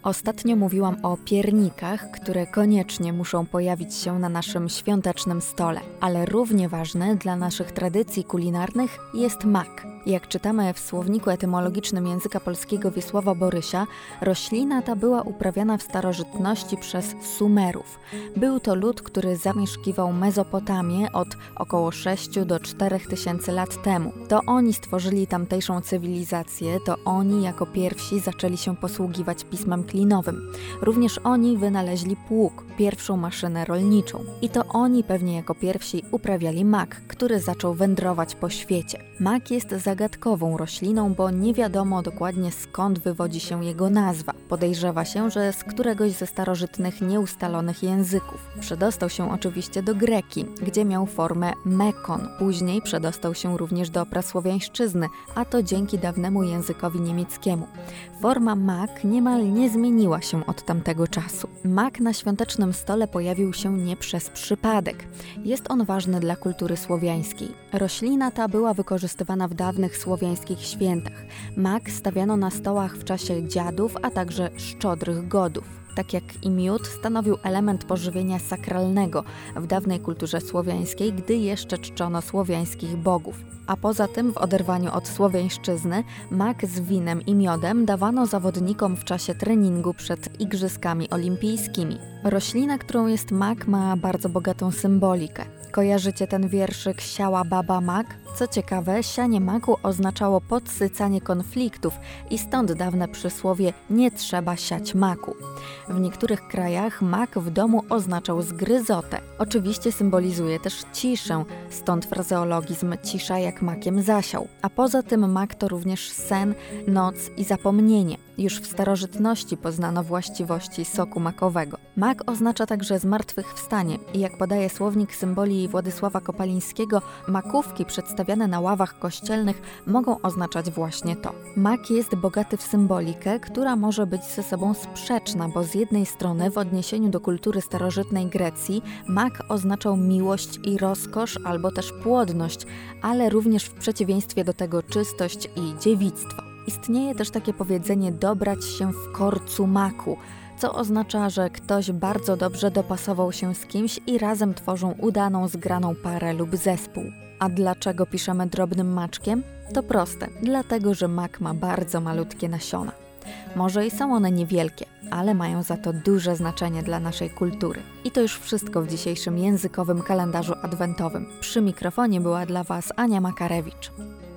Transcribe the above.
Ostatnio mówiłam o piernikach, które koniecznie muszą pojawić się na naszym świątecznym stole, ale równie ważny dla naszych tradycji kulinarnych jest mak. Jak czytamy w słowniku etymologicznym języka polskiego Wiesława Borysia, roślina ta była uprawiana w starożytności przez Sumerów. Był to lud, który zamieszkiwał Mezopotamię od około 6 do 4 tysięcy lat temu. To oni stworzyli tamtejszą cywilizację, to oni jako pierwsi zaczęli się posługiwać pismem klinowym. Również oni wynaleźli pług, pierwszą maszynę rolniczą. I to oni pewnie jako pierwsi uprawiali mak, który zaczął wędrować po świecie. Mak jest zagadkową rośliną, bo nie wiadomo dokładnie skąd wywodzi się jego nazwa. Podejrzewa się, że z któregoś ze starożytnych nieustalonych języków. Przedostał się oczywiście do Greki, gdzie miał formę mekon. Później przedostał się również do prasłowiańszczyzny, a to dzięki dawnemu językowi niemieckiemu. Forma mak niemal nie zmieniła się od tamtego czasu. Mak na świątecznym stole pojawił się nie przez przypadek. Jest on ważny dla kultury słowiańskiej. Roślina ta była wykorzystywana w dawnych słowiańskich świętach. Mak stawiano na stołach w czasie dziadów, a także szczodrych godów. Tak jak i miód, stanowił element pożywienia sakralnego w dawnej kulturze słowiańskiej, gdy jeszcze czczono słowiańskich bogów. A poza tym w oderwaniu od słowiańszczyzny mak z winem i miodem dawano zawodnikom w czasie treningu przed Igrzyskami Olimpijskimi. Roślina, którą jest mak, ma bardzo bogatą symbolikę. Kojarzycie ten wierszyk „Siała baba mak”? Co ciekawe, sianie maku oznaczało podsycanie konfliktów i stąd dawne przysłowie „nie trzeba siać maku”. W niektórych krajach mak w domu oznaczał zgryzotę. Oczywiście symbolizuje też ciszę, stąd frazeologizm „cisza jak makiem zasiał”. A poza tym mak to również sen, noc i zapomnienie. Już w starożytności poznano właściwości soku makowego. Mak oznacza także zmartwychwstanie i jak podaje słownik symboli Władysława Kopalińskiego, makówki przedstawiane na ławach kościelnych mogą oznaczać właśnie to. Mak jest bogaty w symbolikę, która może być ze sobą sprzeczna, bo z jednej strony w odniesieniu do kultury starożytnej Grecji mak oznaczał miłość i rozkosz albo też płodność, ale również w przeciwieństwie do tego czystość i dziewictwo. Istnieje też takie powiedzenie „dobrać się w korcu maku”, co oznacza, że ktoś bardzo dobrze dopasował się z kimś i razem tworzą udaną, zgraną parę lub zespół. A dlaczego piszemy drobnym maczkiem? To proste, dlatego że mak ma bardzo malutkie nasiona. Może i są one niewielkie, ale mają za to duże znaczenie dla naszej kultury. I to już wszystko w dzisiejszym językowym kalendarzu adwentowym. Przy mikrofonie była dla Was Ania Makarewicz.